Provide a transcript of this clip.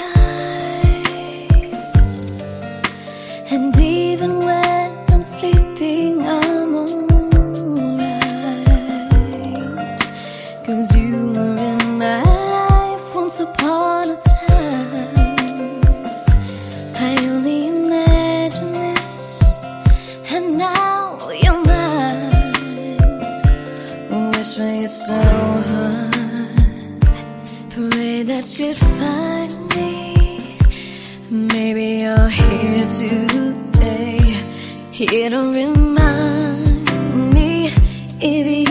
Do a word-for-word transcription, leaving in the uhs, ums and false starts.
eyes, and even when I'm sleeping I'm alright, 'cause you were in my life once upon a time. I only imagined this, and now you're mine. Wish for you so hard, pray that you'd find me. Maybe you're here today, here to remind me if you